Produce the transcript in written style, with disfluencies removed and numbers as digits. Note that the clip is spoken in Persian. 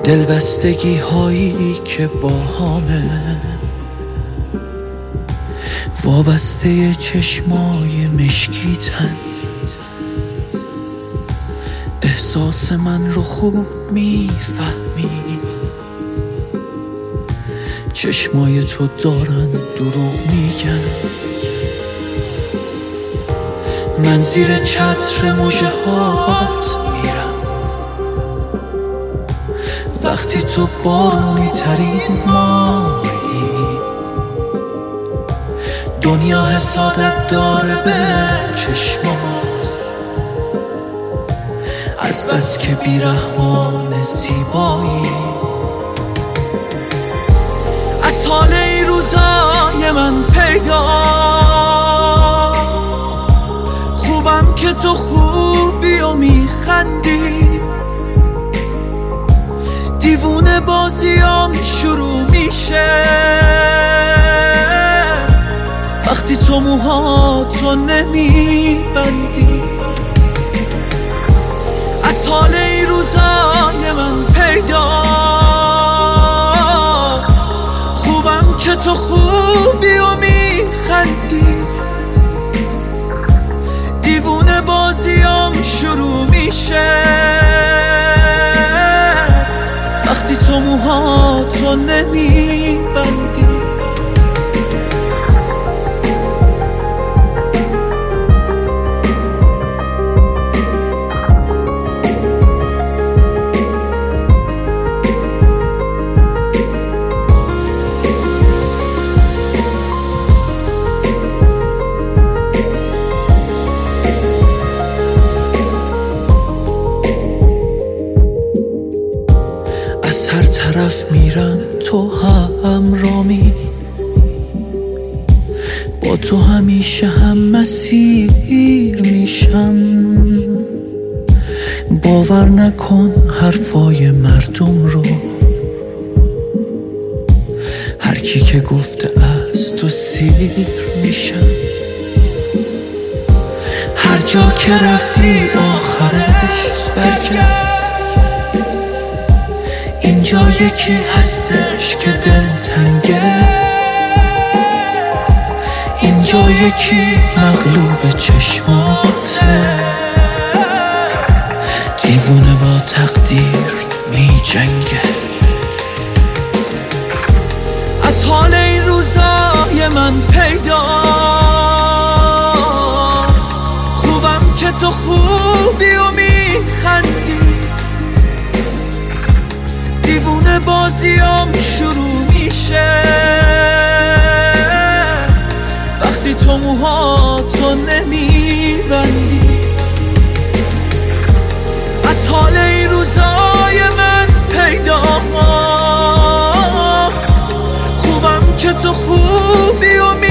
دلبستگی هایی که با همه وابسته چشمای مشکیتن. احساس من رو خوب میفهمی، چشمای تو دارن دروغ میگن. من زیر چتر مژه هات میرم وقتی تو بارونی ترین ماهی. دنیا حسادت داره به چشمات، از بس که بیرحمان زیبایی. از حال این روزای من پیداست، خوبم که تو خوبی و میخندی. دیوونه بازیام شروع میشه وقتی تو موهاتو نمیبندی. از حال این روزای من پیداست، خوبم که تو خوبی و میخندی. دیوونه بازیام شروع میشه وقتی تو موهاتو نمیبندی. از هر طرف میرم تو همرامی، با تو همیشه هم مسیر میشم. باور نکن حرفای مردم رو، هر کی که گفته از تو سیر میشم. هر جا که رفتی آخرش برگرد، اینجا یکی هستش که دلتنگه. اینجا یکی مغلوب چشماته، دیوونه با تقدیر می جنگه. از حال این روزای من پیداست، خوبم که تو خوبی و میخندی. دیوونه بازیام شروع میشه وقتی تو موهاتو نمیبندی. از حال این روزای من پیداست، خوبم که تو خوبی و